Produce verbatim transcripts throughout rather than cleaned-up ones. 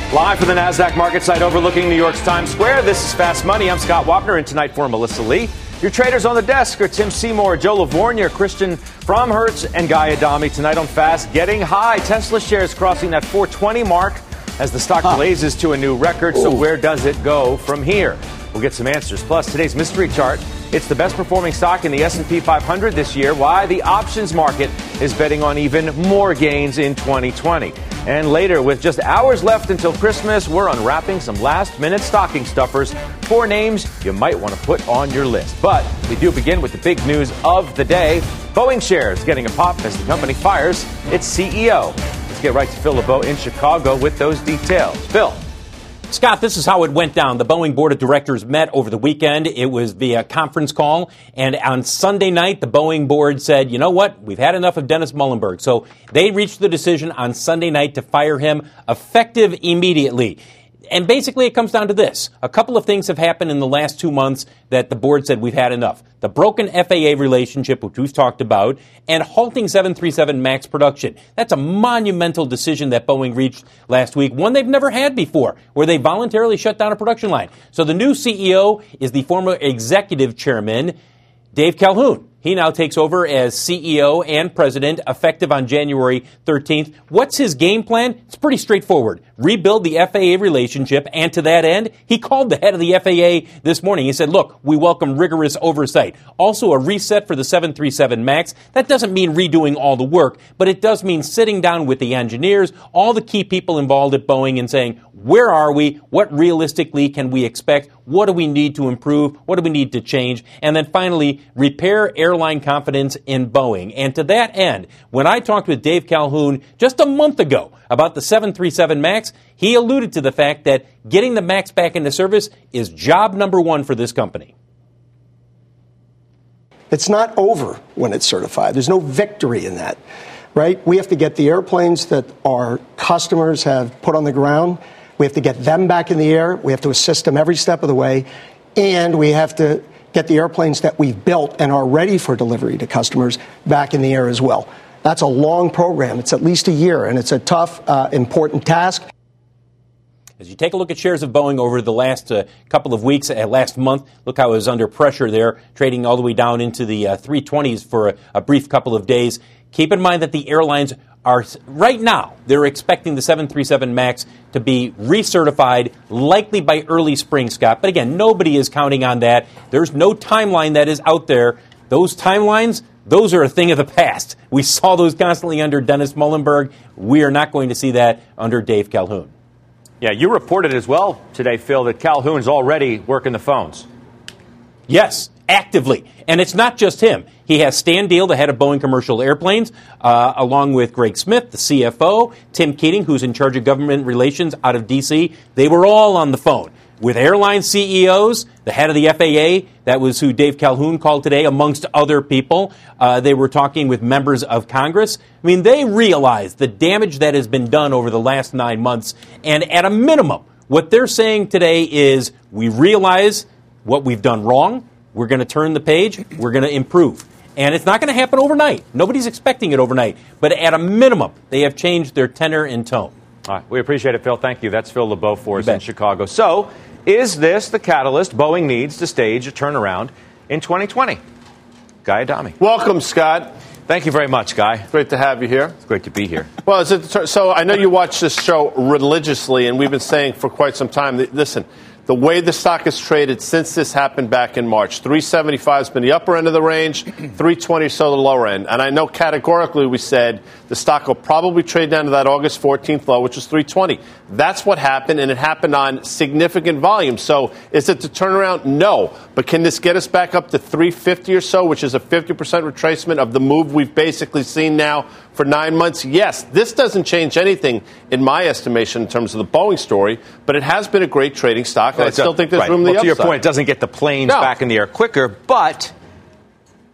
Live from the NASDAQ market site overlooking New York's Times Square, this is Fast Money. I'm Scott Wapner, and tonight for Melissa Lee. Your traders on the desk are Tim Seymour, Joe Lavorgna, Christian Fromhertz, and Guy Adami. Tonight on Fast, getting high. Tesla shares crossing that four twenty mark as the stock huh. blazes to a new record. Ooh. So where does it go from here? We'll get some answers. Plus, today's mystery chart. It's the best performing stock in the S and P five hundred this year. Why the options market is betting on even more gains in twenty twenty. And later, with just hours left until Christmas, we're unwrapping some last-minute stocking stuffers. Four names you might want to put on your list. But we do begin with the big news of the day. Boeing shares getting a pop as the company fires its C E O. Let's get right to Phil LeBeau in Chicago with those details. Phil. Scott, this is how it went down. The Boeing board of directors met over the weekend. It was via conference call. And on Sunday night, the Boeing board said, you know what? We've had enough of Dennis Muilenburg. So they reached the decision on Sunday night to fire him effective immediately. And basically, it comes down to this. A couple of things have happened in the last two months that the board said we've had enough. The broken F A A relationship, which we've talked about, and halting seven thirty-seven MAX production. That's a monumental decision that Boeing reached last week, one they've never had before, where they voluntarily shut down a production line. So the new C E O is the former executive chairman, Dave Calhoun. He now takes over as C E O and president, effective on January thirteenth. What's his game plan? It's pretty straightforward. Rebuild the F A A relationship, and to that end, he called the head of the F A A this morning. He said, look, we welcome rigorous oversight. Also, a reset for the seven thirty-seven MAX. That doesn't mean redoing all the work, but it does mean sitting down with the engineers, all the key people involved at Boeing, and saying, where are we? What realistically can we expect? What do we need to improve? What do we need to change? And then finally, repair airline confidence in Boeing. And to that end, when I talked with Dave Calhoun just a month ago about the seven thirty-seven MAX, he alluded to the fact that getting the MAX back into service is job number one for this company. It's not over when it's certified. There's no victory in that, right? We have to get the airplanes that our customers have put on the ground. We have to get them back in the air. We have to assist them every step of the way. And we have to get the airplanes that we've built and are ready for delivery to customers back in the air as well. That's a long program. It's at least a year, and it's a tough, uh, important task. As you take a look at shares of Boeing over the last uh, couple of weeks, uh, last month, look how it was under pressure there, trading all the way down into the uh, three twenties for a, a brief couple of days. Keep in mind that the airlines are, right now, they're expecting the seven thirty-seven MAX to be recertified, likely by early spring, Scott. But again, nobody is counting on that. There's no timeline that is out there. Those timelines, those are a thing of the past. We saw those constantly under Dennis Muilenburg. We are not going to see that under Dave Calhoun. Yeah, you reported as well today, Phil, that Calhoun's already working the phones. Yes, actively. And it's not just him. He has Stan Deal, the head of Boeing Commercial Airplanes, uh, along with Greg Smith, the C F O, Tim Keating, who's in charge of government relations out of D C. They were all on the phone with airline C E Os, the head of the F A A. That was who Dave Calhoun called today, amongst other people. Uh, they were talking with members of Congress. I mean, they realize the damage that has been done over the last nine months. And at a minimum, what they're saying today is we realize what we've done wrong. We're going to turn the page. We're going to improve. And it's not going to happen overnight. Nobody's expecting it overnight. But at a minimum, they have changed their tenor and tone. All right. We appreciate it, Phil. Thank you. That's Phil LeBeau for us in Chicago. So, is this the catalyst Boeing needs to stage a turnaround in twenty twenty? Guy Adami. Welcome, Scott. Thank you very much, Guy. Great to have you here. It's great to be here. Well, is it, so I know you watch this show religiously, and we've been saying for quite some time that, listen, the way the stock has traded since this happened back in March, three seventy-five has been the upper end of the range, three twenty or so the lower end. And I know categorically we said the stock will probably trade down to that August fourteenth low, which is three twenty. That's what happened, and it happened on significant volume. So is it the turnaround? No. But can this get us back up to three fifty or so, which is a fifty percent retracement of the move we've basically seen now for nine months? Yes. This doesn't change anything, in my estimation, in terms of the Boeing story, but it has been a great trading stock. Well, I still think there's right. room to well, the to upside. your point, it doesn't get the planes no. back in the air quicker, but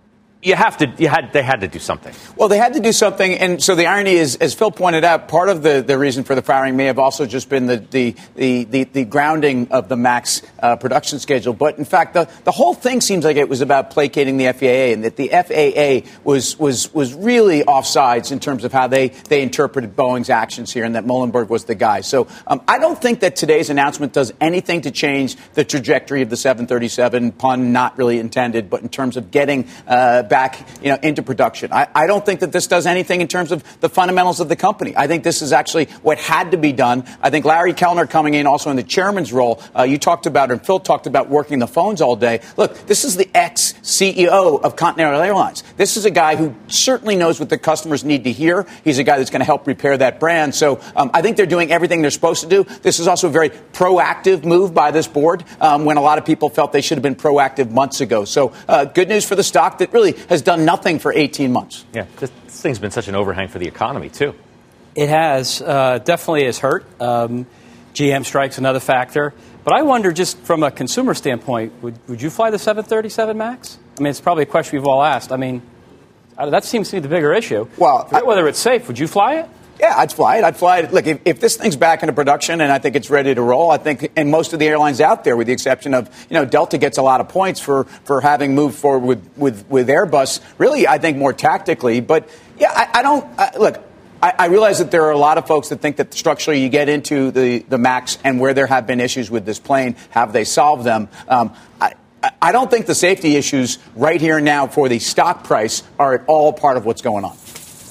You have to. You had. They had to do something. Well, they had to do something, and so the irony is, as Phil pointed out, part of the, the reason for the firing may have also just been the the the, the, the grounding of the MAX uh, production schedule. But in fact, the, the whole thing seems like it was about placating the F A A, and that the F A A was was was really offsides in terms of how they they interpreted Boeing's actions here, and that Muhlenberg was the guy. So um, I don't think that today's announcement does anything to change the trajectory of the seven thirty-seven. Pun not really intended, but in terms of getting uh, back, you know, into production. I, I don't think that this does anything in terms of the fundamentals of the company. I think this is actually what had to be done. I think Larry Kellner coming in also in the chairman's role, uh, you talked about, and Phil talked about working the phones all day. Look, this is the ex-C E O of Continental Airlines. This is a guy who certainly knows what the customers need to hear. He's a guy that's going to help repair that brand. So um, I think they're doing everything they're supposed to do. This is also a very proactive move by this board um, when a lot of people felt they should have been proactive months ago. So uh, good news for the stock that really has done nothing for eighteen months. Yeah, this, this thing's been such an overhang for the economy, too. It has. Uh, definitely has hurt. Um, G M strike's another factor. But I wonder, just from a consumer standpoint, would, would you fly the seven thirty-seven MAX? I mean, it's probably a question we've all asked. I mean, uh, that seems to be the bigger issue. Well, Forget I, whether it's safe. Would you fly it? Yeah, I'd fly it. I'd fly it. Look, if, if this thing's back into production and I think it's ready to roll, I think, and most of the airlines out there, with the exception of, you know, Delta gets a lot of points for, for having moved forward with, with, with Airbus, really, I think more tactically. But, yeah, I, I don't, uh, look, I, I realize that there are a lot of folks that think that structurally you get into the, the MAX and where there have been issues with this plane, have they solved them? Um, I, I don't think the safety issues right here and now for the stock price are at all part of what's going on.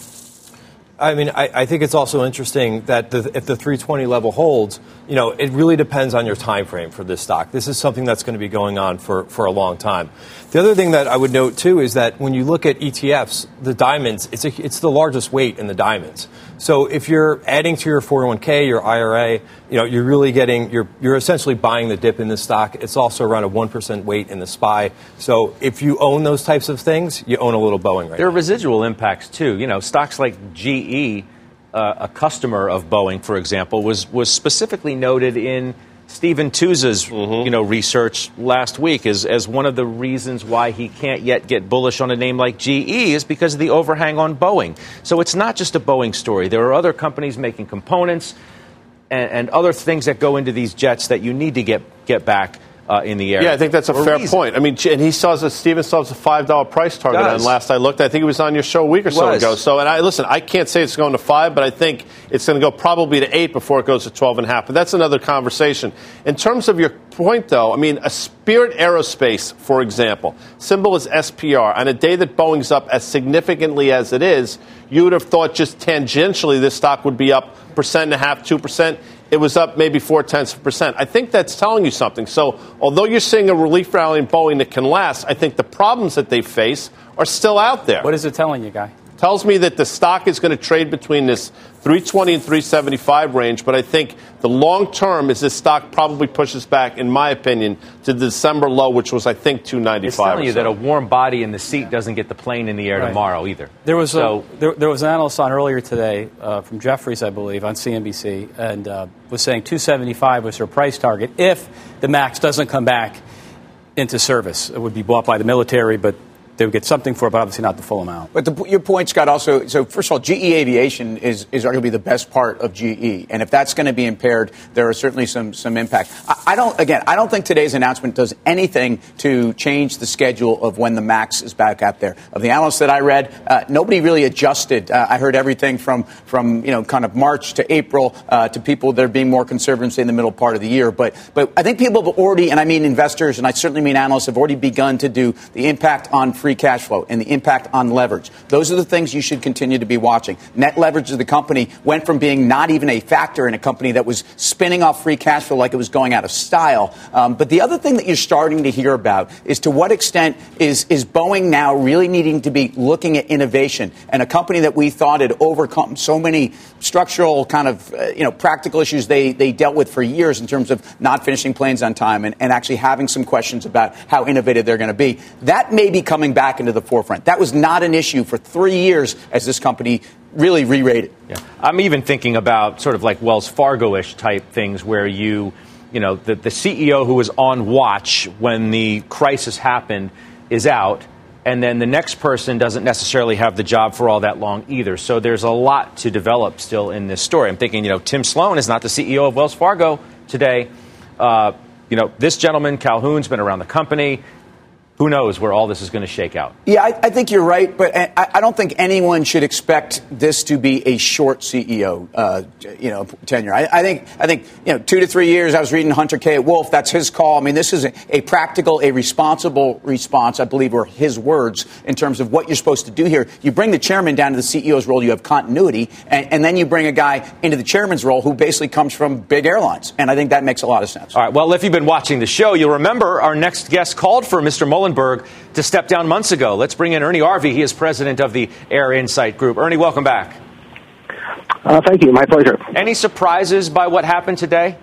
I mean, I, I think it's also interesting that the, if the three twenty level holds, you know, it really depends on your time frame for this stock. This is something that's going to be going on for, for a long time. The other thing that I would note, too, is that when you look at E T Fs, the diamonds, it's, a, it's the largest weight in the diamonds. So if you're adding to your four oh one k, your I R A, you know, you're really getting, you're, you're essentially buying the dip in this stock. It's also around a one percent weight in the S P Y. So if you own those types of things, you own a little Boeing right now. There are residual impacts, too. You know, stocks like G E, uh, a customer of Boeing, for example, was, was specifically noted in Stephen Tusa's, mm-hmm. you know, research last week as, as one of the reasons why he can't yet get bullish on a name like G E is because of the overhang on Boeing. So it's not just a Boeing story. There are other companies making components and, and other things that go into these jets that you need to get, get back uh, in the air. Yeah, I think that's a fair reason. point. I mean, and he saw a Stephen saw a five dollar price target. And last I looked, I think he was on your show a week or so ago. So, and I listen, I can't say it's going to five, but I think it's going to go probably to eight before it goes to twelve and a half. But that's another conversation. In terms of your point, though, I mean, a Spirit Aerospace, for example, symbol is S P R. On a day that Boeing's up as significantly as it is, you would have thought just tangentially this stock would be up percent and a half, two percent. It was up maybe four tenths of a percent. I think that's telling you something. So although you're seeing a relief rally in Boeing that can last, I think the problems that they face are still out there. What is it telling you, Guy? Tells me that the stock is going to trade between this three twenty and three seventy-five range, but I think the long term is this stock probably pushes back, in my opinion, to the December low, which was, I think, two ninety-five. It's telling you that a warm body in the seat doesn't get the plane in the air right. tomorrow either. There was so, a, there, there was an analyst on earlier today uh, from Jefferies, I believe, on C N B C, and uh, was saying two seventy-five was her price target if the MAX doesn't come back into service. It would be bought by the military, but they would get something for it, but obviously not the full amount. But the, your point, Scott, also, so first of all, G E Aviation is, is arguably the best part of G E. And if that's going to be impaired, there are certainly some, some impact. I, I don't, again, I don't think today's announcement does anything to change the schedule of when the MAX is back out there. Of the analysts that I read, uh, nobody really adjusted. Uh, I heard everything from, from, you know, kind of March to April uh, to people that are being more conservative, say, in the middle part of the year. But, but I think people have already, and I mean investors, and I certainly mean analysts, have already begun to do the impact on free cash flow and the impact on leverage. Those are the things you should continue to be watching. Net leverage of the company went from being not even a factor in a company that was spinning off free cash flow like it was going out of style. Um, but the other thing that you're starting to hear about is to what extent is, is Boeing now really needing to be looking at innovation, and a company that we thought had overcome so many structural kind of, uh, you know, practical issues they, they dealt with for years in terms of not finishing planes on time and, and actually having some questions about how innovative they're going to be. That may be coming back into the forefront. That was not an issue for three years as this company really re-rated. Yeah. I'm even thinking about sort of like Wells Fargo-ish type things where you, you know, the, the C E O who was on watch when the crisis happened is out. and then the next person doesn't necessarily have the job for all that long either. So there's a lot to develop still in this story. I'm thinking, you know, Tim Sloan is not the C E O of Wells Fargo today. Uh, you know, this gentleman, Calhoun's been around the company. Who knows where all this is going to shake out? Yeah, I, I think you're right, but I, I don't think anyone should expect this to be a short C E O, uh, you know, tenure. I, I think, I think, you know, two to three years. I was reading Hunter K. at Wolf. That's his call. I mean, this is a, a practical, a responsible response, I believe, were his words in terms of what you're supposed to do here. You bring the chairman down to the C E O's role. You have continuity, and, and then you bring a guy into the chairman's role who basically comes from big airlines, and I think that makes a lot of sense. All right. Well, if you've been watching the show, you'll remember our next guest called for Mister Muhlenberg to step down months ago. Let's bring in Ernie Arvey. He is president of the Air Insight Group. Ernie, welcome back. Uh, thank you. My pleasure. Any surprises by what happened today?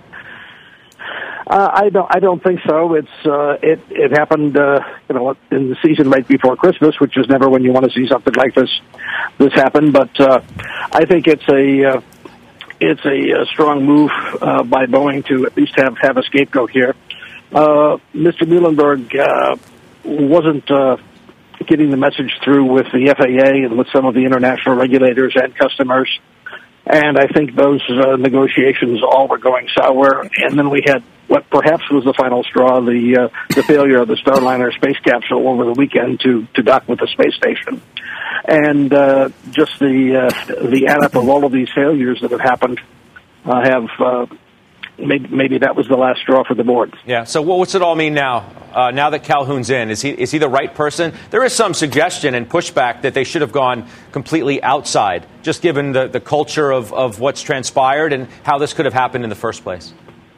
Uh, I don't. I don't think so. It's uh, it. It happened, uh, you know, in the season right before Christmas, which is never when you want to see something like this. This happen, but uh, I think it's a uh, it's a, a strong move uh, by Boeing to at least have have a scapegoat here. Uh, Mister Muhlenberg uh, wasn't uh, getting the message through with the F A A and with some of the international regulators and customers. And I think those uh, negotiations all were going sour. And then we had what perhaps was the final straw, the uh, the failure of the Starliner space capsule over the weekend to, to dock with the space station. And uh, just the uh, the add up of all of these failures that have happened uh, have uh, maybe, maybe that was the last straw for the board. Yeah. So what's it all mean now? Uh, now that Calhoun's in, is he is he the right person? There is some suggestion and pushback that they should have gone completely outside, just given the, the culture of, of what's transpired and how this could have happened in the first place.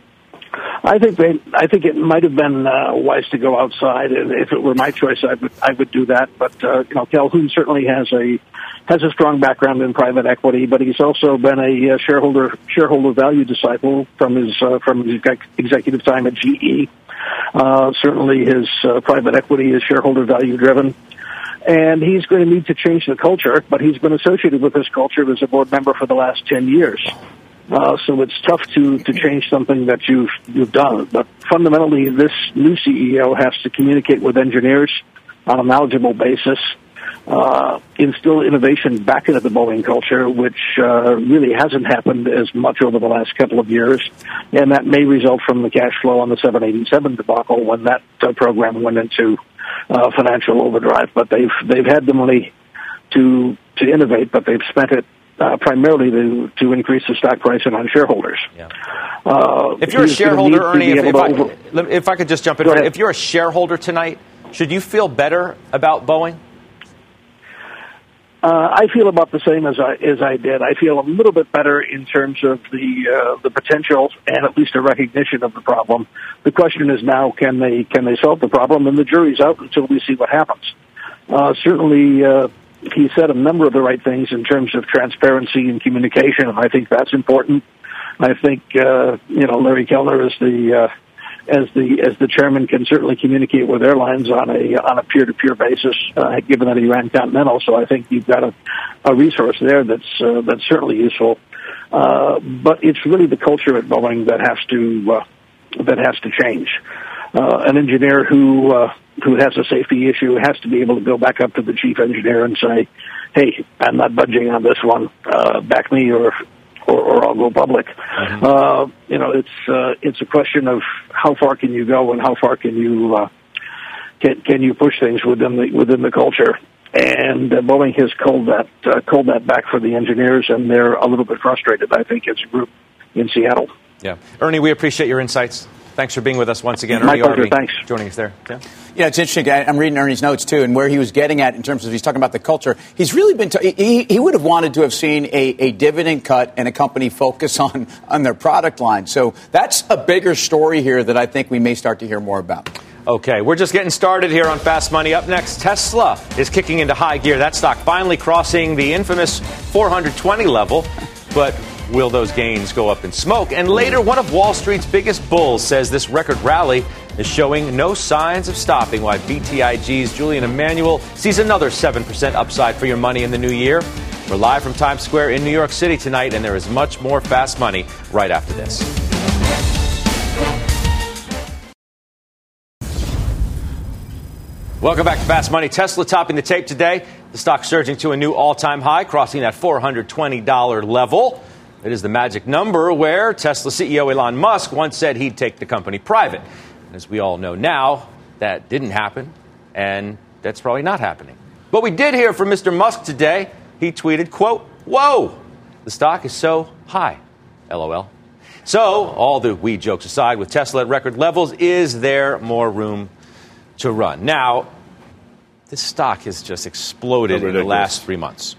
I think they. I think it might have been uh, wise to go outside, and if it were my choice, I would. I would do that. But uh, you know, Calhoun certainly has a has a strong background in private equity, but he's also been a uh, shareholder shareholder value disciple from his uh, from his executive time at G E. Uh, certainly, his uh, private equity is shareholder value driven. And he's going to need to change the culture, but he's been associated with this culture as a board member for the last ten years. Uh, so it's tough to, to change something that you've, you've done. But fundamentally, this new C E O has to communicate with engineers on a knowledgeable basis, uh, instill innovation back into the Boeing culture, which uh, really hasn't happened as much over the last couple of years. And that may result from the cash flow on the seven eighty-seven debacle when that uh, program went into uh, financial overdrive. But they've they've had the money to to innovate, but they've spent it Uh, primarily to, to increase the stock price and on shareholders. Yeah. Uh, if you're a shareholder, Ernie, if, if, I, over- if I could just jump in, if you're a shareholder tonight, should you feel better about Boeing? Uh, I feel about the same as I as I did. I feel a little bit better in terms of the uh, the potential and at least a recognition of the problem. The question is now, can they can they solve the problem? And the jury's out until we see what happens. Uh, certainly. Uh, He said a number of the right things in terms of transparency and communication, and I think that's important. I think uh, you know Larry Kellner as the uh, as the as the chairman can certainly communicate with airlines on a on a peer to peer basis, uh, given that he ran Continental. So I think you've got a, a resource there that's uh, that's certainly useful. Uh, but it's really the culture at Boeing that has to uh, that has to change. Uh, an engineer who uh, who has a safety issue has to be able to go back up to the chief engineer and say, "Hey, I'm not budging on this one. Uh, back me, or, or or I'll go public." Mm-hmm. Uh, you know, it's uh, it's a question of how far can you go and how far can you uh, can can you push things within the within the culture. And uh, Boeing has culled that uh, culled that back for the engineers, and they're a little bit frustrated, I think, as a group in Seattle. Yeah, Ernie, we appreciate your insights. Thanks for being with us once again. My Ernie pleasure. Arvey, thanks. Joining us there. Yeah. Yeah, it's interesting. I'm reading Ernie's notes, too, and where he was getting at in terms of he's talking about the culture. He's really been t- he, he would have wanted to have seen a, a dividend cut and a company focus on, on their product line. So that's a bigger story here that I think we may start to hear more about. Okay, we're just getting started here on Fast Money. Up next, Tesla is kicking into high gear. That stock finally crossing the infamous four hundred twenty level. But will those gains go up in smoke? And later, one of Wall Street's biggest bulls says this record rally is showing no signs of stopping, while B T I G's Julian Emanuel sees another seven percent upside for your money in the new year. We're live from Times Square in New York City tonight, and there is much more Fast Money right after this. Welcome back to Fast Money. Tesla topping the tape today. The stock surging to a new all-time high, crossing that four hundred twenty dollars level. It is the magic number where Tesla C E O Elon Musk once said he'd take the company private. And as we all know now, that didn't happen, and that's probably not happening. But we did hear from Mister Musk today. He tweeted, quote, "Whoa, the stock is so high, LOL." So, all the weed jokes aside, with Tesla at record levels, is there more room to run? Now, this stock has just exploded in the last three months.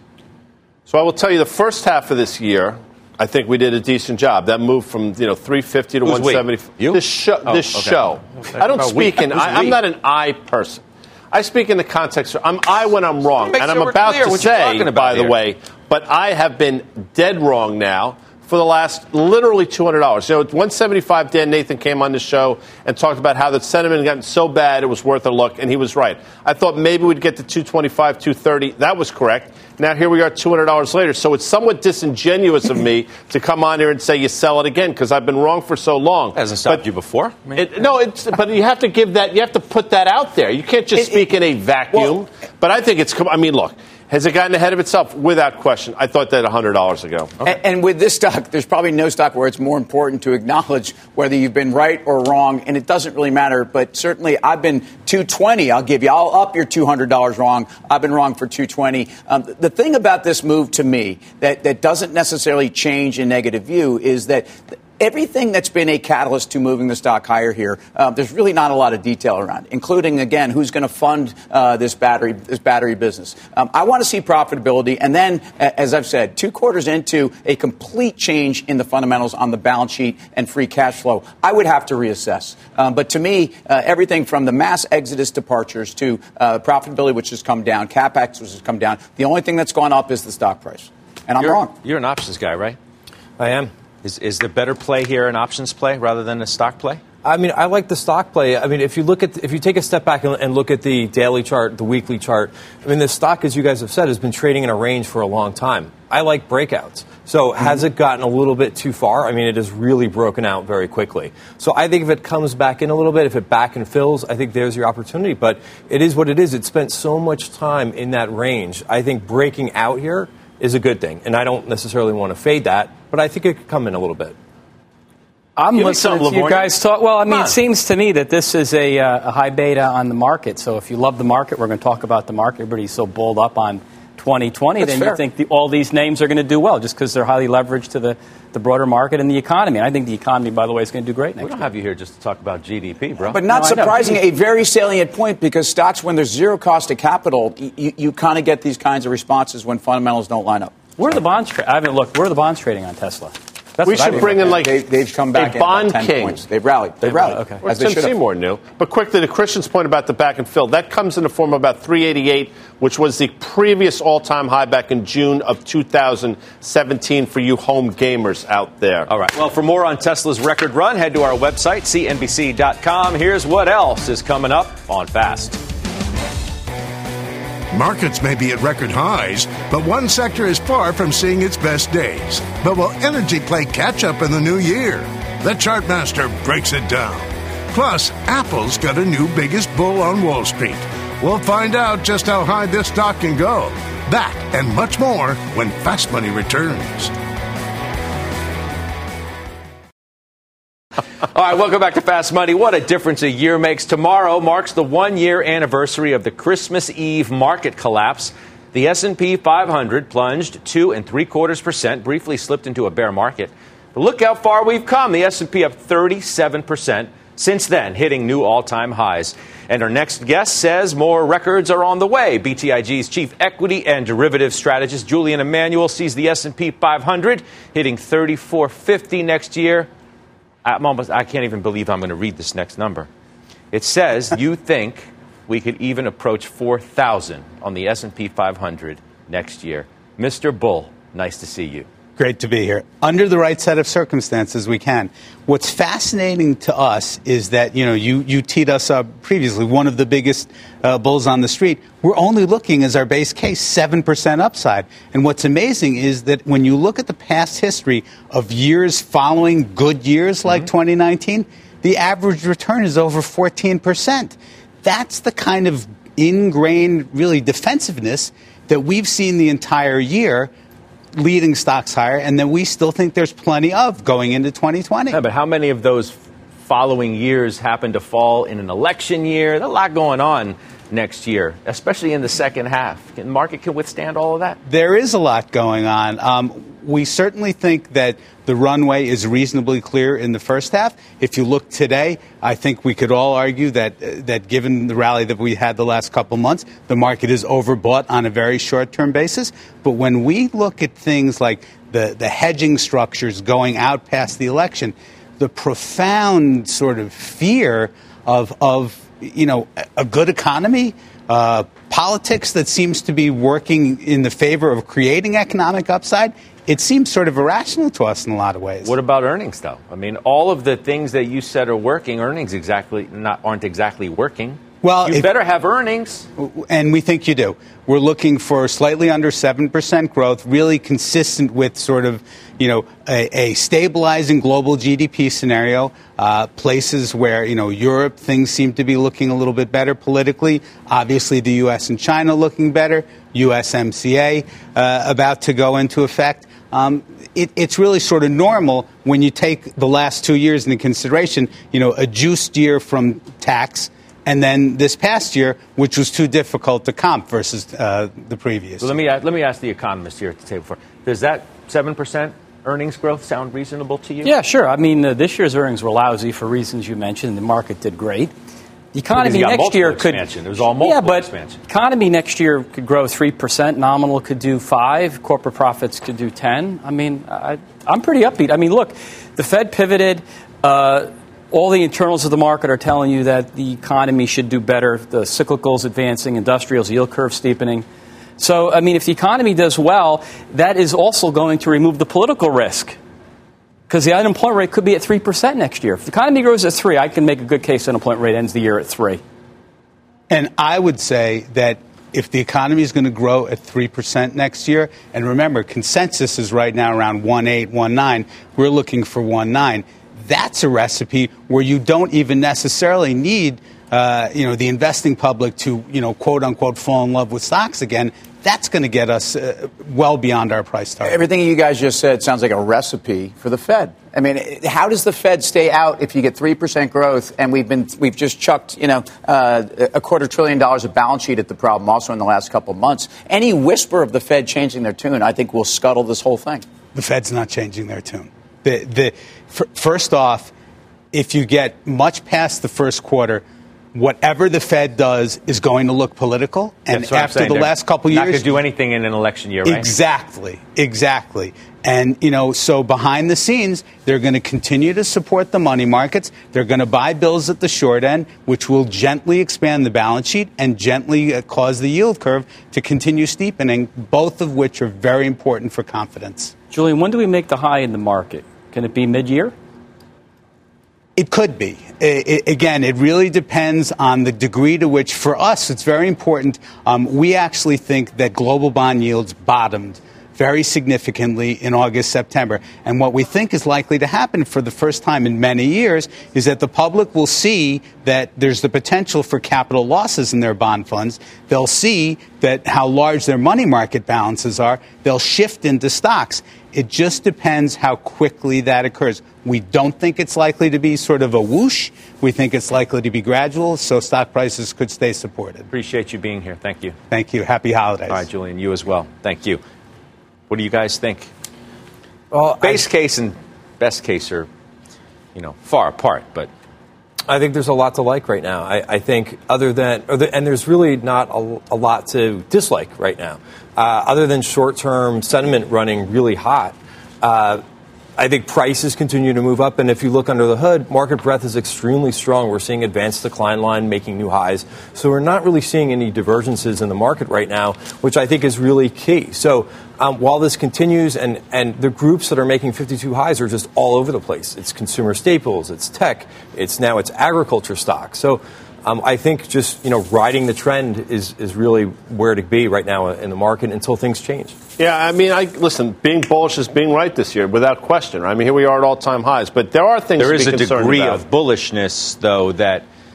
So I will tell you, the first half of this year, I think we did a decent job. That moved from you know three fifty to Who's one seventy. We? You? This show. Oh, this okay. show. I don't speak we? in. Who's I, I'm we? not an I person. I speak in the context. I'm I when I'm wrong, Make and sure I'm we're about clear to what you're say, talking about by the here. way, but I have been dead wrong now for the last literally two hundred dollars. You know, at one seventy-five, Dan Nathan came on the show and talked about how the sentiment had gotten so bad it was worth a look, and he was right. I thought maybe we'd get to two twenty-five, two thirty. That was correct. Now here we are two hundred dollars later. So it's somewhat disingenuous of me to come on here and say you sell it again because I've been wrong for so long. That hasn't stopped but you before. I mean, it, no, it's, but you have to give that, you have to put that out there. You can't just It- speak it- in a vacuum. well- but I think it's, I mean, look, has it gotten ahead of itself? Without question. I thought that one hundred dollars ago. And, and with this stock, there's probably no stock where it's more important to acknowledge whether you've been right or wrong, and it doesn't really matter. But certainly, I've been two twenty. I'll give you. I'll up your two hundred dollars wrong. I've been wrong for two twenty. Um, the thing about this move to me that, that doesn't necessarily change a negative view is that everything that's been a catalyst to moving the stock higher here, uh, there's really not a lot of detail around, including, again, who's going to fund uh, this battery this battery business. Um, I want to see profitability. And then, as I've said, two quarters into a complete change in the fundamentals on the balance sheet and free cash flow, I would have to reassess. Um, but to me, uh, everything from the mass exodus departures to uh, profitability, which has come down, CapEx, which has come down, the only thing that's gone up is the stock price. And I'm you're, wrong. You're an options guy, right? I am. Is, is the better play here an options play rather than a stock play? I mean, I like the stock play. I mean, if you look at, if you take a step back and, and look at the daily chart, the weekly chart, I mean, the stock, as you guys have said, has been trading in a range for a long time. I like breakouts. So has it gotten a little bit too far? I mean, it has really broken out very quickly. So I think if it comes back in a little bit, if it back and fills, I think there's your opportunity. But it is what it is. It spent so much time in that range. I think breaking out here is a good thing. And I don't necessarily want to fade that, but I think it could come in a little bit. I'm Give me listening something, to you Livornia. guys talk. Well, I mean, Come on. it seems to me that this is a, uh, a high beta on the market. So if you love the market, we're going to talk about the market. Everybody's so bulled up on twenty twenty, That's then fair. you think the, all these names are going to do well just because they're highly leveraged to the, the broader market and the economy. And I think the economy, by the way, is going to do great next We don't year. have you here just to talk about G D P, bro. But not No, I know. surprising, a very salient point because stocks, when there's zero cost of capital, you, you kind of get these kinds of responses when fundamentals don't line up. Where are the bonds? Tra- I haven't looked. Where are the bonds trading on Tesla? That's We what I should think. bring in like They, they've come back a in about bond ten king. points. They've rallied. They've They've rallied. rallied, okay. Well, As they Tim should have. Seymour knew. But quickly, to Christian's point about the back and fill, that comes in the form of about three eighty-eight, which was the previous all-time high back in June of two thousand seventeen for you home gamers out there. All right. Well, for more on Tesla's record run, head to our website, C N B C dot com. Here's what else is coming up on Fast. Markets may be at record highs, but one sector is far from seeing its best days. But will energy play catch-up in the new year? The Chartmaster breaks it down. Plus, Apple's got a new biggest bull on Wall Street. We'll find out just how high this stock can go. That and much more when Fast Money returns. All right, welcome back to Fast Money. What a difference a year makes. Tomorrow marks the one-year anniversary of the Christmas Eve market collapse. The S and P five hundred plunged two and three quarters percent, briefly slipped into a bear market. But look how far we've come. The S and P up thirty-seven percent since then, hitting new all-time highs. And our next guest says more records are on the way. B T I G's chief equity and derivative strategist Julian Emanuel sees the S and P five hundred hitting thirty-four fifty next year. I'm almost, I can't even believe I'm going to read this next number. It says you think we could even approach four thousand on the S and P five hundred next year. Mister Bull, nice to see you. Great to be here. Under the right set of circumstances, we can. What's fascinating to us is that, you know, you, you teed us up previously, one of the biggest uh, bulls on the street. We're only looking as our base case, seven percent upside. And what's amazing is that when you look at the past history of years following good years like mm-hmm. twenty nineteen, the average return is over fourteen percent. That's the kind of ingrained, really, defensiveness that we've seen the entire year, leading stocks higher, and then we still think there's plenty of going into twenty twenty. Yeah, but how many of those following years happen to fall in an election year? There's a lot going on next year, especially in the second half. The market can withstand all of that? There is a lot going on. Um, we certainly think that the runway is reasonably clear in the first half. If you look today, I think we could all argue that uh, that given the rally that we had the last couple months, the market is overbought on a very short-term basis. But when we look at things like the, the hedging structures going out past the election, the profound sort of fear of, of you know, a good economy, uh, politics that seems to be working in the favor of creating economic upside, it seems sort of irrational to us in a lot of ways. What about earnings, though? I mean, all of the things that you said are working, earnings exactly not aren't exactly working. Well, you if, better have earnings. And we think you do. We're looking for slightly under seven percent growth, really consistent with sort of, you know, a, a stabilizing global G D P scenario, uh, places where, you know, Europe, things seem to be looking a little bit better politically. Obviously, the U S and China looking better. U S M C A uh, about to go into effect. Um, it, it's really sort of normal when you take the last two years into consideration, you know, a juiced year from tax, and then this past year, which was too difficult to comp versus uh, the previous. So let me let me ask the economist here at the table. For does that seven percent earnings growth sound reasonable to you? Yeah, sure. I mean, uh, this year's earnings were lousy for reasons you mentioned. The market did great. The economy next year could. Expansion. It was all multiple yeah, but expansion. Economy next year could grow three percent. Nominal could do five. Corporate profits could do ten. I mean, I, I'm pretty upbeat. I mean, look, the Fed pivoted. Uh, All the internals of the market are telling you that the economy should do better. The cyclicals advancing, industrials, yield curve steepening. So, I mean, if the economy does well, that is also going to remove the political risk. Because the unemployment rate could be at three percent next year. If the economy grows at three, I can make a good case the unemployment rate ends the year at three. And I would say that if the economy is going to grow at three percent next year, and remember, consensus is right now around one point eight, one point nine. We're looking for one point nine. That's a recipe where you don't even necessarily need, uh, you know, the investing public to, you know, quote unquote, fall in love with stocks again. That's going to get us uh, well beyond our price target. Everything you guys just said sounds like a recipe for the Fed. I mean, how does the Fed stay out if you get three percent growth and we've been we've just chucked, you know, uh, a quarter trillion dollars of balance sheet at the problem also in the last couple of months? Any whisper of the Fed changing their tune, I think, will scuttle this whole thing. The Fed's not changing their tune. The, the, f- first off, if you get much past the first quarter, whatever the Fed does is going to look political. And after the They're last couple years, not going to do anything in an election year, right? Exactly, exactly. And, you know, so behind the scenes, they're going to continue to support the money markets. They're going to buy bills at the short end, which will gently expand the balance sheet and gently uh, cause the yield curve to continue steepening, both of which are very important for confidence. Julian, when do we make the high in the market? Can it be mid-year? It could be. It, it, again, it really depends on the degree to which, for us, it's very important. Um, we actually think that global bond yields bottomed very significantly in August, September. And what we think is likely to happen for the first time in many years is that the public will see that there's the potential for capital losses in their bond funds. They'll see that how large their money market balances are. They'll shift into stocks. It just depends how quickly that occurs. We don't think it's likely to be sort of a whoosh. We think it's likely to be gradual, so stock prices could stay supported. Appreciate you being here. Thank you. Thank you. Happy holidays. All right, Julian, you as well. Thank you. What do you guys think? Well, base I, case and best case are, you know, far apart, but I think there's a lot to like right now. I, I think other than, and there's really not a, a lot to dislike right now, uh, other than short-term sentiment running really hot. Uh, I think prices continue to move up, and if you look under the hood, market breadth is extremely strong. We're seeing advanced decline line making new highs. So we're not really seeing any divergences in the market right now, which I think is really key. So um, while this continues, and, and the groups that are making fifty-two highs are just all over the place. It's consumer staples, it's tech, it's now it's agriculture stocks. So Um, I think just, you know, riding the trend is, is really where to be right now in the market until things change. Yeah, I mean, I listen, being bullish is being right this year, without question. I mean, here we are at all-time highs. But there are things there to is be a concerned degree about. of bullishness, though, that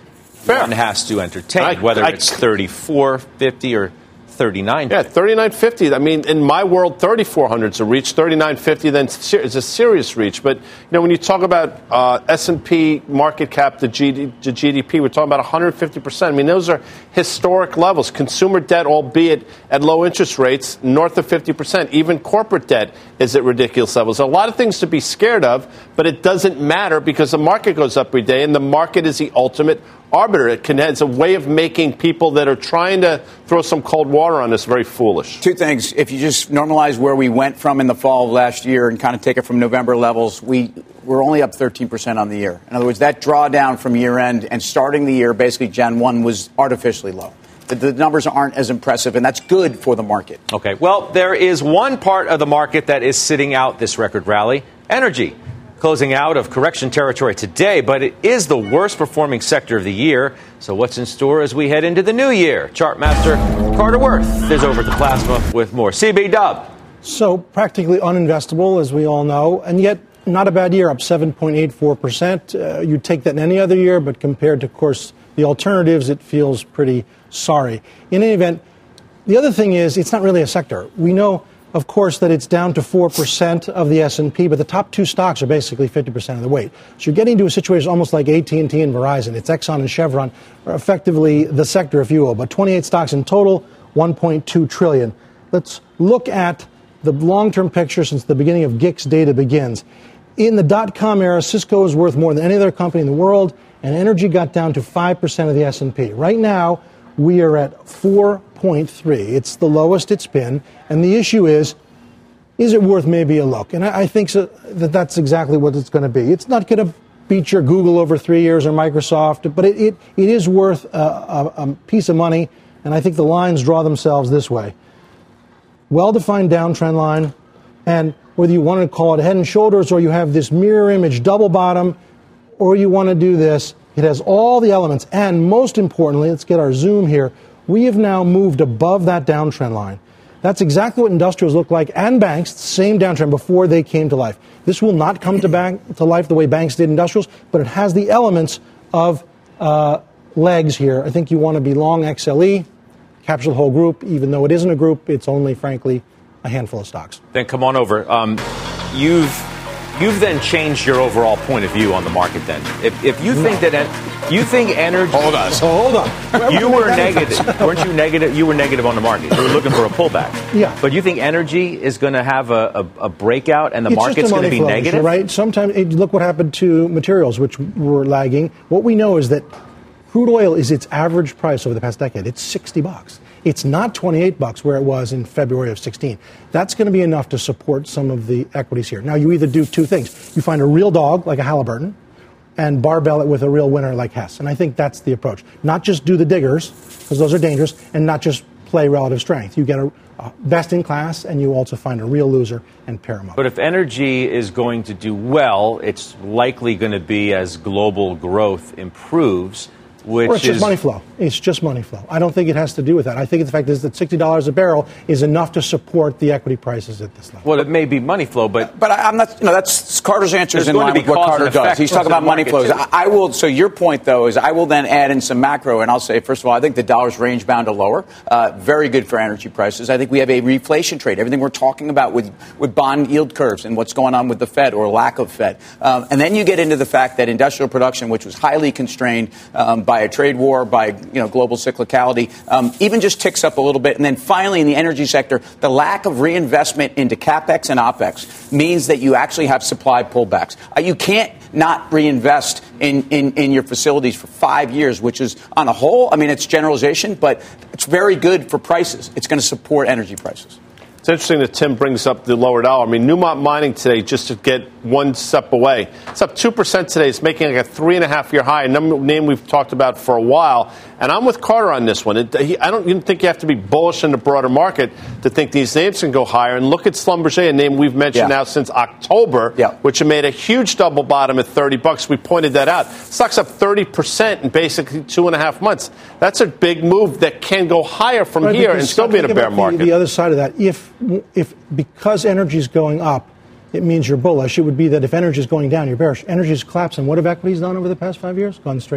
Fair. one has to entertain, I, whether I, it's thirty-four fifty or thirty-nine. Yeah, thirty-nine fifty. I mean, in my world, thirty-four hundred is a reach. thirty-nine fifty then is a serious reach. But, you know, when you talk about uh, S and P market cap to G D, to G D P, we're talking about one hundred fifty percent. I mean, those are historic levels. Consumer debt, albeit at low interest rates, north of fifty percent. Even corporate debt is at ridiculous levels. A lot of things to be scared of, but it doesn't matter because the market goes up every day, and the market is the ultimate arbiter. It can, it's a way of making people that are trying to throw some cold water on this very foolish. Two things. If you just normalize where we went from in the fall of last year and kind of take it from November levels, we, we're only up thirteen percent on the year. In other words, that drawdown from year end and starting the year, basically Jan one, was artificially low. The, the numbers aren't as impressive, and that's good for the market. Okay. Well, there is one part of the market that is sitting out this record rally, energy. Closing out of correction territory today, but it is the worst performing sector of the year. So what's in store as we head into the new year? Chartmaster Carter Worth is over at the Plasma with more. C B Dub. So practically uninvestable, as we all know, and yet not a bad year, up seven point eight four percent. Uh, you'd take that in any other year, but compared to, of course, the alternatives, it feels pretty sorry. In any event, the other thing is it's not really a sector. We know, of course, that it's down to four percent of the S and P, but the top two stocks are basically fifty percent of the weight. So you're getting to a situation almost like A T and T and Verizon. It's Exxon and Chevron are effectively the sector, if you will. But twenty-eight stocks in total, one point two trillion dollars. Let's look at the long-term picture since the beginning of G I C's data begins. In the dot-com era, Cisco is worth more than any other company in the world, and energy got down to five percent of the S and P. Right now, we are at four point three. It's the lowest it's been. And the issue is, is it worth maybe a look? And I, I think so, that that's exactly what it's going to be. It's not going to beat your Google over three years or Microsoft, but it, it, it is worth a, a, a piece of money. And I think the lines draw themselves this way. Well-defined downtrend line. And whether you want to call it head and shoulders or you have this mirror image double bottom or you want to do this, it has all the elements. And most importantly, let's get our zoom here. We have now moved above that downtrend line. That's exactly what industrials look like and banks, same downtrend before they came to life. This will not come to, bank, to life the way banks did industrials, but it has the elements of uh, legs here. I think you want to be long X L E, capture the whole group. Even though it isn't a group, it's only, frankly, a handful of stocks. Then come on over. Um, you've you've then changed your overall point of view on the market. Then, if, if you think that en- you think energy, hold on, so hold on, you were negative, weren't you negative? You were negative on the market. You were looking for a pullback. Yeah, but you think energy is going to have a, a, a breakout, and the it's market's going to be negative, issue, right? Sometimes it, look what happened to materials, which were lagging. What we know is that crude oil is its average price over the past decade. It's sixty bucks. It's not twenty-eight bucks where it was in February of sixteen. That's going to be enough to support some of the equities here. Now, you either do two things. You find a real dog like a Halliburton and barbell it with a real winner like Hess. And I think that's the approach. Not just do the diggers, because those are dangerous, and not just play relative strength. You get a, a best in class, and you also find a real loser and pair them up. But if energy is going to do well, it's likely going to be as global growth improves. Which or it's is just money flow. It's just money flow. I don't think it has to do with that. I think the fact is that sixty dollars a barrel is enough to support the equity prices at this level. Well, it may be money flow, but but I'm not. You know, that's Carter's answer is in line with what Carter does. He's talking about money flows. I, I will. So your point though is I will then add in some macro, and I'll say first of all, I think the dollar's range bound to lower. Uh, very good for energy prices. I think we have a reflation trade. Everything we're talking about with with bond yield curves and what's going on with the Fed or lack of Fed, um, and then you get into the fact that industrial production, which was highly constrained um, by a trade war, by you know global cyclicality, um, even just ticks up a little bit. And then finally, in the energy sector, the lack of reinvestment into CapEx and OpEx means that you actually have supply pullbacks. Uh, you can't not reinvest in, in, in your facilities for five years, which is on a whole, I mean, it's generalization, but it's very good for prices. It's going to support energy prices. It's interesting that Tim brings up the lower dollar. I mean, Newmont Mining today, just to get one step away, it's up two percent today. It's making like a three and a half year high, a name we've talked about for a while. And I'm with Carter on this one. It, he, I don't even think you have to be bullish in the broader market to think these names can go higher. And look at Schlumberger, a name we've mentioned yeah. now since October, yeah. which made a huge double bottom at thirty bucks. We pointed that out. Stock's up thirty percent in basically two and a half months. That's a big move that can go higher from right, here and still be in a bear market. The, the other side of that, if if because energy is going up, it means you're bullish. It would be that if energy is going down, you're bearish. Energy is collapsing. What have equities done over the past five years? Gone straight up.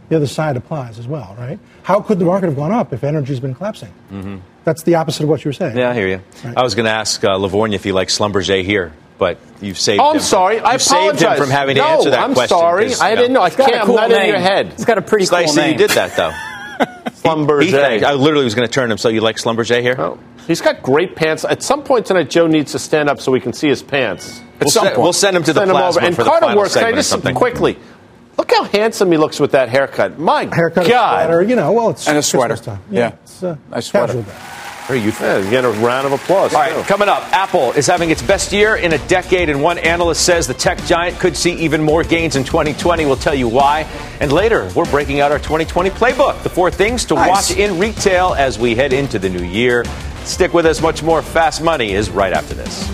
the other side applies as well, right? How could the market have gone up if energy's been collapsing? Mm-hmm. That's the opposite of what you were saying. Yeah, I hear you. Right. I was going to ask uh, Lavorgna if he likes Schlumberger here, but you've saved oh, him. I'm sorry. You've I saved apologize. him from having no, to answer that I'm question. sorry. I didn't know. I can't. Cool I'm not name. in your head. It's got a pretty It's cool nice name. that you did that, though. Schlumberger. I literally was going to turn him. So you like Schlumberger here? Oh, he's got great pants. At some point tonight, Joe needs to stand up so we can see his pants. We'll, se- we'll send him to Send the him plasma over. And for the Carter final works. Can I segment or just something. quickly? Look how handsome he looks with that haircut. My Haircut, God. sweater, you know, well, it's And a Christmas sweater. time. Yeah. It's uh, Nice sweater. casual day. Very youthful. Yeah, you get a round of applause. All right, too. coming up, Apple is having its best year in a decade, and one analyst says the tech giant could see even more gains in twenty twenty. We'll tell you why. And later, we're breaking out our twenty twenty playbook, the four things to Nice. watch in retail as we head into the new year. Stick with us. Much more Fast Money is right after this.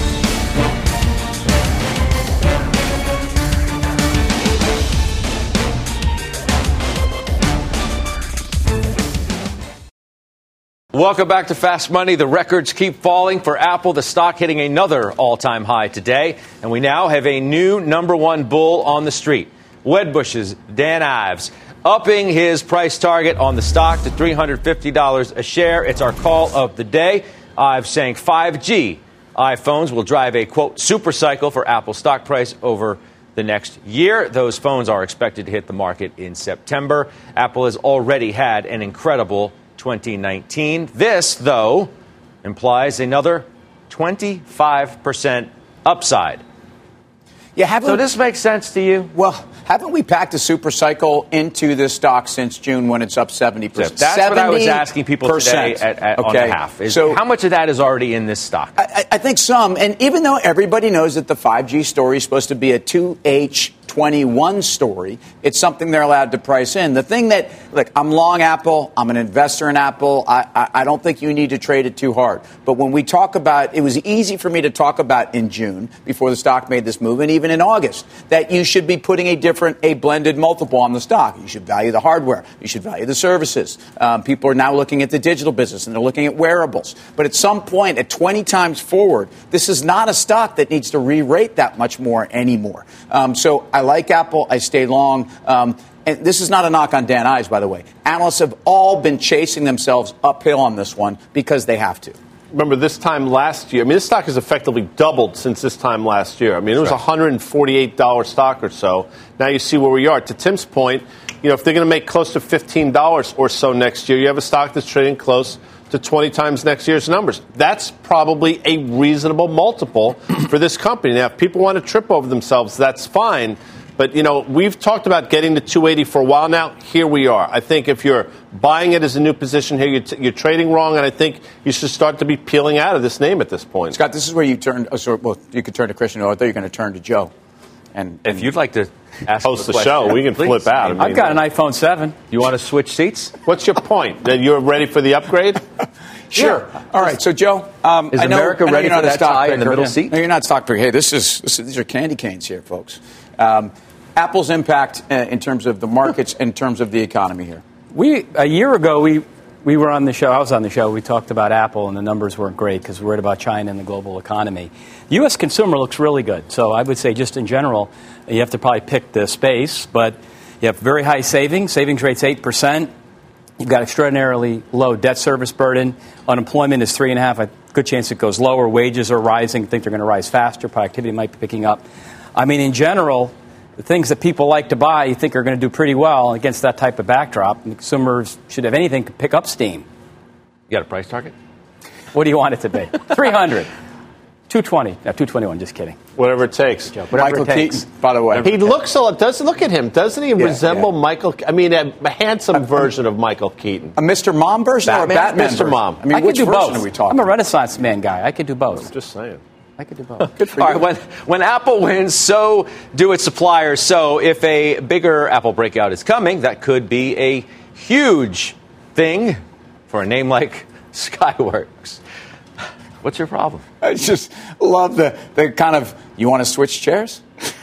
Welcome back to Fast Money. The records keep falling for Apple, the stock hitting another all-time high today. And we now have a new number one bull on the street. Wedbush's Dan Ives upping his price target on the stock to three hundred fifty dollars a share. It's our call of the day. Ives saying five G iPhones will drive a, quote, super cycle for Apple stock price over the next year. Those phones are expected to hit the market in September. Apple has already had an incredible twenty nineteen. This, though, implies another twenty-five percent upside. Yeah, haven't So this makes sense to you? Well, haven't we packed a super cycle into this stock since June when it's up seventy percent? That's what I was asking people today at, at, on okay. the half. Is So how much of that is already in this stock? I, I think some. And even though everybody knows that the five G story is supposed to be a two H twenty-one story, it's something they're allowed to price in. The thing that, look, I'm long Apple. I'm an investor in Apple. I, I, I don't think you need to trade it too hard. But when we talk about, it was easy for me to talk about in June before the stock made this move, and even in August, that you should be putting a different, a blended multiple on the stock. You should value the hardware. You should value the services. Um, people are now looking at the digital business, and they're looking at wearables. But at some point, at twenty times forward, this is not a stock that needs to re-rate that much more anymore. Um, so I like Apple. I stay long. Um, and this is not a knock on Dan Ives, by the way. Analysts have all been chasing themselves uphill on this one because they have to. Remember this time last year, I mean, this stock has effectively doubled since this time last year. I mean, it was a one hundred forty-eight dollars stock or so. Now you see where we are. To Tim's point, you know, if they're going to make close to fifteen dollars or so next year, you have a stock that's trading close to twenty times next year's numbers. That's probably a reasonable multiple for this company. Now, if people want to trip over themselves, that's fine. But, you know, we've talked about getting to two eighty for a while now. Here we are. I think if you're buying it as a new position here, you're, t- you're trading wrong, and I think you should start to be peeling out of this name at this point. Scott, this is where you turn. Oh, sorry, well, you could turn to Christian. Oh, I thought you were going to turn to Joe. And, and If you'd like to ask host the the question, show, we can please. flip out. I mean, I've got an iPhone seven. You want to switch seats? What's your point? That you're ready for the upgrade? Sure. Yeah. All right. So, Joe, um, Is I know, America I know ready you're not for a that stock tie in the picker. middle Yeah. seat? No, you're not stock picker. Hey, this is, this is these are candy canes here, folks. Um, Apple's impact uh, in terms of the markets, in terms of the economy here. We a year ago we we were on the show. I was on the show. We talked about Apple, and the numbers weren't great because we're worried about China and the global economy. The U S consumer looks really good. So I would say, just in general, you have to probably pick the space. But you have very high savings. Savings rate's eight percent. You've got extraordinarily low debt service burden. Unemployment is three and a half. A good chance it goes lower. Wages are rising. I think they're going to rise faster. Productivity might be picking up. I mean, in general, the things that people like to buy, you think are going to do pretty well against that type of backdrop. And consumers should, if anything, pick up steam. You got a price target? What do you want it to be? three hundred. two twenty. No, two twenty-one. Just kidding. Whatever it takes. Whatever Michael it takes. Keaton, by the way. He looks a lot. Doesn't look at him. Doesn't he Yeah, resemble yeah. Michael? I mean, a, a handsome version of Michael Keaton. A Mister Mom version or a Batman? Batman Mister version? Mom. I mean, I could which do version both. are we talking? I'm a Renaissance man guy. I could do both. Just saying. I could do both. Good for All you. right, when, when Apple wins, so do its suppliers. So if a bigger Apple breakout is coming, that could be a huge thing for a name like Skyworks. What's your problem? I just love the, the kind of, you want to switch chairs?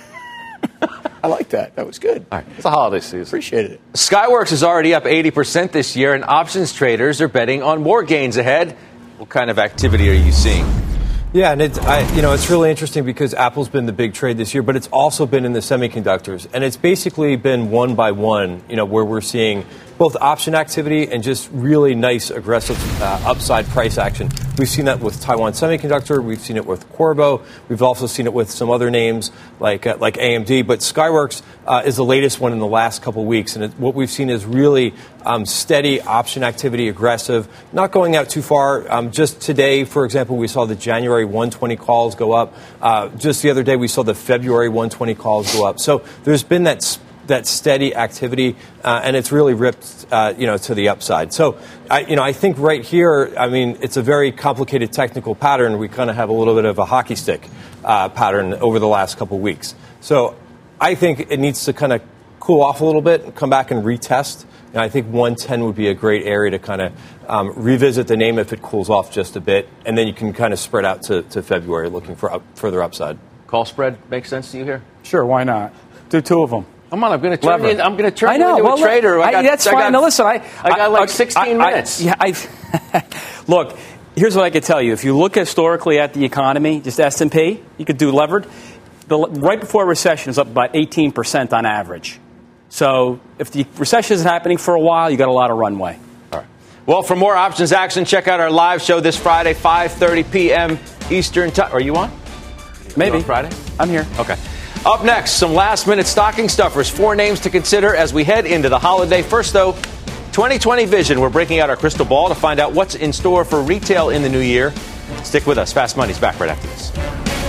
I like that. That was good. All right. It's a holiday season. Appreciated it. Skyworks is already up eighty percent this year, and options traders are betting on more gains ahead. What kind of activity are you seeing? Yeah, and it's I, you know it's really interesting because Apple's been the big trade this year, but it's also been in the semiconductors, and it's basically been one by one. You know, where we're seeing both option activity and just really nice aggressive uh, upside price action. We've seen that with Taiwan Semiconductor. We've seen it with Qorvo. We've also seen it with some other names like uh, like A M D. But Skyworks uh, is the latest one in the last couple of weeks, and it, what we've seen is really um, steady option activity, aggressive, not going out too far. Um, just today, for example, we saw the January one twenty calls go up. Uh, just the other day, we saw the February one twenty calls go up. So there's been that sp- that steady activity, uh, and it's really ripped, uh, you know, to the upside. So, I, you know, I think right here, I mean, it's a very complicated technical pattern. We kind of have a little bit of a hockey stick uh, pattern over the last couple of weeks. So, I think it needs to kind of cool off a little bit and come back and retest. And I think one ten would be a great area to kind of um, revisit the name if it cools off just a bit, and then you can kind of spread out to, to February looking for up, further upside. Call spread makes sense to you here? Sure, why not? Do two of them. Come on, I'm going to turn you in, I'm going to turn I know. you into well, a trader. I got, I, that's I fine. Got, no, listen, I, I got like I, sixteen I, minutes. I, yeah, I, look, here's what I could tell you. If you look historically at the economy, just S and P, you could do levered. The, right before a recession is up about eighteen percent on average. So if the recession isn't happening for a while, you got a lot of runway. All right. Well, for more options action, check out our live show this Friday, five thirty p.m. Eastern Time. Are you on? Maybe. You on Friday? I'm here. Okay. Up next, some last-minute stocking stuffers. Four names to consider as we head into the holiday. First, though, twenty twenty vision. We're breaking out our crystal ball to find out what's in store for retail in the new year. Stick with us. Fast Money's back right after this.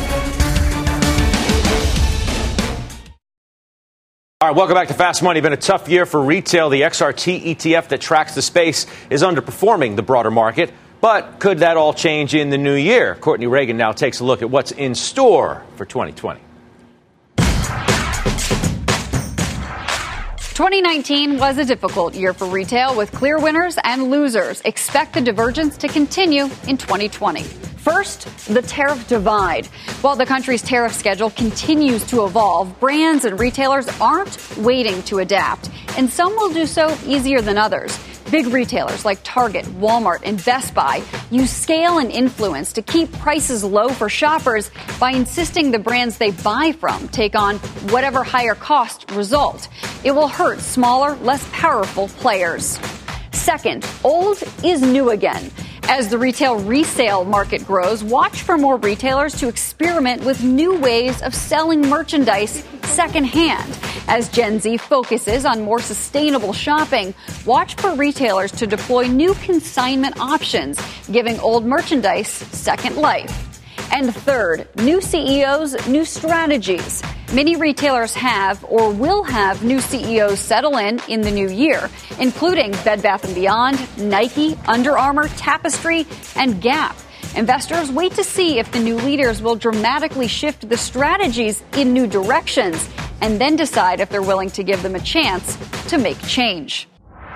All right, welcome back to Fast Money. Been a tough year for retail. The X R T E T F that tracks the space is underperforming the broader market. But could that all change in the new year? Courtney Reagan now takes a look at what's in store for twenty twenty. twenty nineteen was a difficult year for retail with clear winners and losers. Expect the divergence to continue in twenty twenty. First, the tariff divide. While the country's tariff schedule continues to evolve, brands and retailers aren't waiting to adapt, and some will do so easier than others. Big retailers like Target, Walmart, and Best Buy use scale and influence to keep prices low for shoppers by insisting the brands they buy from take on whatever higher cost result. It will hurt smaller, less powerful players. Second, old is new again. As the retail resale market grows, watch for more retailers to experiment with new ways of selling merchandise secondhand. As Gen Z focuses on more sustainable shopping, watch for retailers to deploy new consignment options, giving old merchandise second life. And third, new C E Os, new strategies. Many retailers have or will have new C E Os settle in in the new year, including Bed Bath and Beyond, Nike, Under Armour, Tapestry, and Gap. Investors wait to see if the new leaders will dramatically shift the strategies in new directions and then decide if they're willing to give them a chance to make change.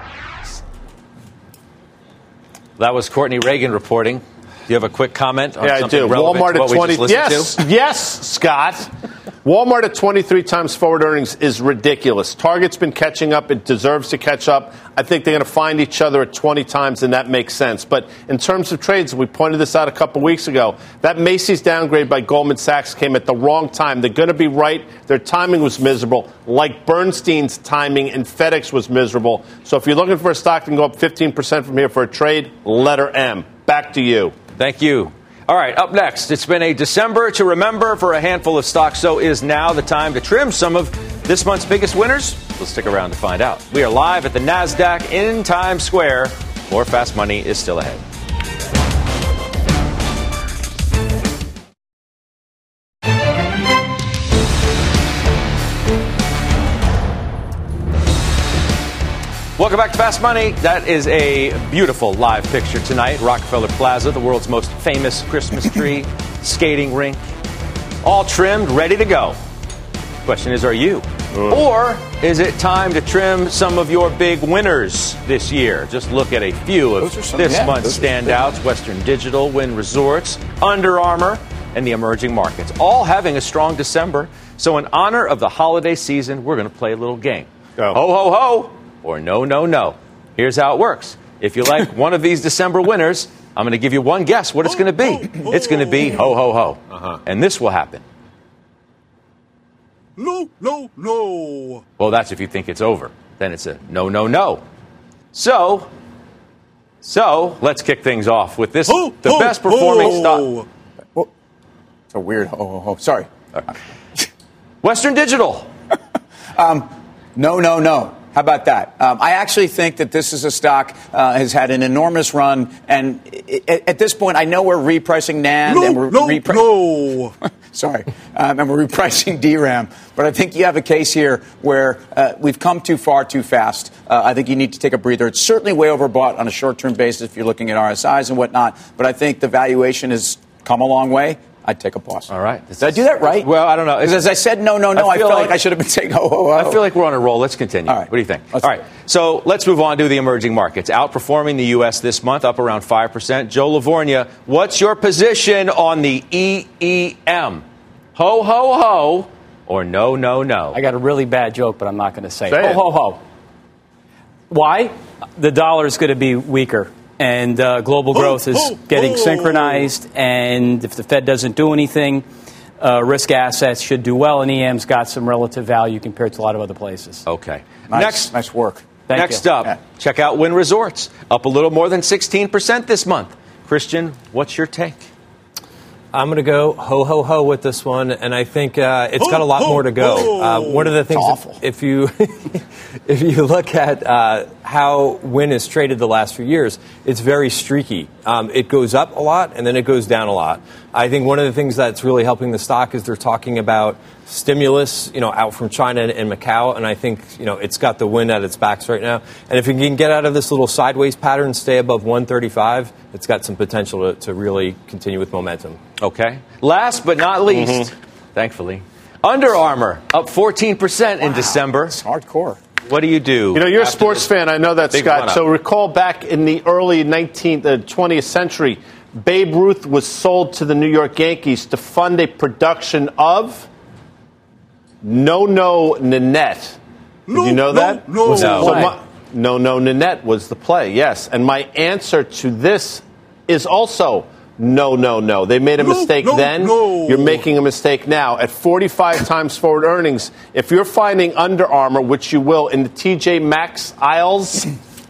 That was Courtney Reagan reporting. Do you have a quick comment on yeah, something I do. relevant Walmart to what at twenty. we just listened yes, to? yes, Scott. Walmart at twenty-three times forward earnings is ridiculous. Target's been catching up. It deserves to catch up. I think they're going to find each other at twenty times, and that makes sense. But in terms of trades, we pointed this out a couple weeks ago. That Macy's downgrade by Goldman Sachs came at the wrong time. They're going to be right. Their timing was miserable, like Bernstein's timing and FedEx was miserable. So if you're looking for a stock that can go up fifteen percent from here for a trade, letter M. Back to you. Thank you. All right, up next, it's been a December to remember for a handful of stocks, so is now the time to trim some of this month's biggest winners? Let's stick around to find out. We are live at the NASDAQ in Times Square. More Fast Money is still ahead. Welcome back to Fast Money. That is a beautiful live picture tonight. Rockefeller Plaza, the world's most famous Christmas tree, skating rink, all trimmed, ready to go. Question is, are you? Mm. Or is it time to trim some of your big winners this year? Just look at a few of some, this yeah, month's standouts. Western Digital, Wynn Resorts, Under Armour, and the emerging markets, all having a strong December. So in honor of the holiday season, we're going to play a little game. Go. Ho, ho, ho. Or no, no, no. Here's how it works. If you like one of these December winners, I'm going to give you one guess what it's going to be. It's going to be ho, ho, ho. Uh-huh. And this will happen. No, no, no. Well, that's if you think it's over. Then it's a no, no, no. So, so let's kick things off with this, Ho, the ho, best performing ho. stock. Well, it's a weird ho, ho, ho. Sorry. Western Digital. um, no, no, no. How about that? Um, I actually think that this is a stock uh, has had an enormous run, and I- I- at this point, I know we're repricing NAND No, and we're no, repri- no. Sorry, um, and we're repricing D RAM. But I think you have a case here where uh, we've come too far too fast. Uh, I think you need to take a breather. It's certainly way overbought on a short-term basis if you're looking at R S Is and whatnot. But I think the valuation has come a long way. I'd take a pause. All right. Did I do that right? Well, I don't know. Because as I said, no, no, no, I, I felt feel like, like- I should have been saying, oh, oh, oh. I feel like we're on a roll. Let's continue. All right. What do you think? Let's- All right. So let's move on to the emerging markets. Outperforming the U S this month, up around five percent. Joe Livornia, what's your position on the E E M? Ho, ho, ho, or no, no, no? I got a really bad joke, but I'm not going to say, Say it. it. Ho, ho, ho. Why? The dollar is going to be weaker, and uh, global growth is ho, getting ho. synchronized, and if the Fed doesn't do anything, uh, risk assets should do well, and E M's got some relative value compared to a lot of other places. Okay. Nice, Next, nice work. Thank next you. up, Yeah. check out Wynn Resorts, up a little more than sixteen percent this month. Christian, what's your take? I'm going to go ho, ho, ho with this one, and I think uh, it's got a lot Ho, more to go. ho. Uh, one of the things, It's awful. if you if you look at uh, how Wynn has traded the last few years, it's very streaky. Um, it goes up a lot, and then it goes down a lot. I think one of the things that's really helping the stock is they're talking about stimulus, you know, out from China and, and Macau, and I think, you know, it's got the wind at its backs right now. And if it can get out of this little sideways pattern, stay above one thirty-five, it's got some potential to, to really continue with momentum. Okay. Last but not least, thankfully, Under Armour, up fourteen percent in December. It's hardcore. What do you do? You know, you're a after sports this fan. I know that, big Scott. run-up? So recall back in the early nineteenth, uh, twentieth century, Babe Ruth was sold to the New York Yankees to fund a production of No No Nanette. Did No, you know no, that? no. No. So Play. my, no No Nanette was the play, yes. And my answer to this is also no, no, no. They made a No, mistake no, then. no. You're making a mistake now. At forty-five times forward earnings, if you're finding Under Armour, which you will, in the T J Maxx aisles,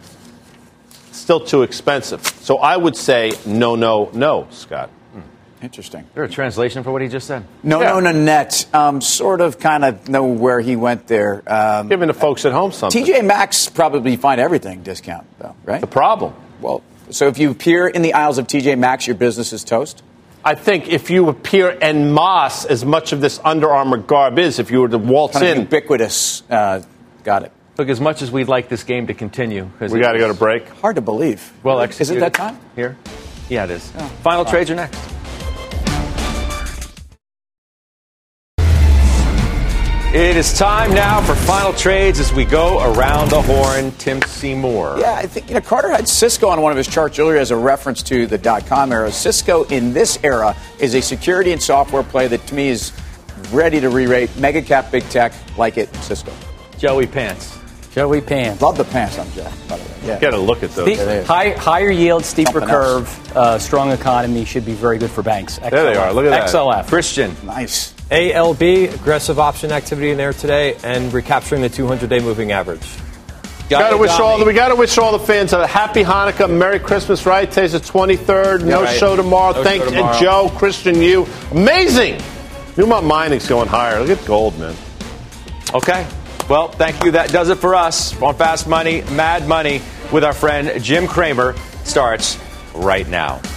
still too expensive. So I would say no, no, no, Scott. Interesting. Is there a translation for what he just said? No, Yeah. no, Nanette. Um, sort of kind of know where he went there. Um, Giving the folks at home something. T J Maxx probably find everything discount, though, right? The problem. Well, so if you appear in the aisles of T J Maxx, your business is toast? I think if you appear en masse, as much of this Under Armour garb is, if you were to waltz Kind of in, ubiquitous. Uh, got it. Look, as much as we'd like this game to continue, because we got to go to break. Hard to believe. Well Is executed. it that time? Here? Yeah, it is. Final trades are next. It is time now for final trades as we go around the horn. Tim Seymour. Yeah, I think, you know, Carter had Cisco on one of his charts earlier as a reference to the dot-com era. Cisco in this era is a security and software play that to me is ready to re-rate. Mega cap, big tech, like it, Cisco. Joey Pants. Joey Pan. Love the pants on Joe, by the way. Yeah. Got to look at those. Steep, high, higher yield, steeper Something else. curve, uh, strong economy should be very good for banks. X L F. There they are. Look at that. X L F. Christian. Nice. A L B, aggressive option activity in there today, and recapturing the two hundred day moving average. Got to wish all the, we got to wish all the fans a happy Hanukkah, Merry Christmas, right? Today's the twenty-third. No right. show tomorrow. No Thank show you, tomorrow. Joe, Christian, you. Amazing. Newmont Mining's going higher. Look at gold, man. Okay. Well, thank you. That does it for us on Fast Money, Mad Money with our friend Jim Cramer. Starts right now.